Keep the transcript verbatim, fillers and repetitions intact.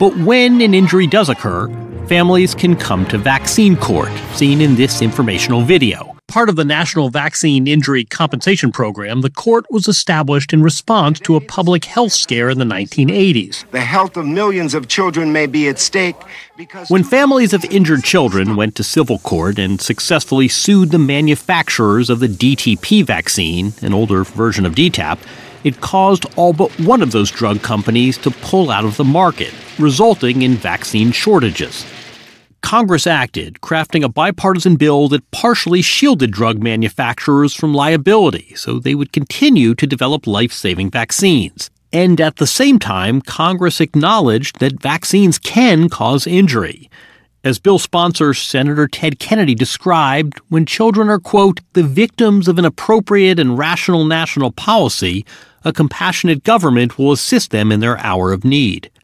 But when an injury does occur, families can come to vaccine court, seen in this informational video. Part of the National Vaccine Injury Compensation Program, the court was established in response to a public health scare in the nineteen eighties. The health of millions of children may be at stake because... When families of injured children went to civil court and successfully sued the manufacturers of the D T P vaccine, an older version of D TAP, it caused all but one of those drug companies to pull out of the market, resulting in vaccine shortages. Congress acted, crafting a bipartisan bill that partially shielded drug manufacturers from liability so they would continue to develop life-saving vaccines. And at the same time, Congress acknowledged that vaccines can cause injury. As bill sponsor Senator Ted Kennedy described, when children are, quote, the victims of an appropriate and rational national policy, a compassionate government will assist them in their hour of need.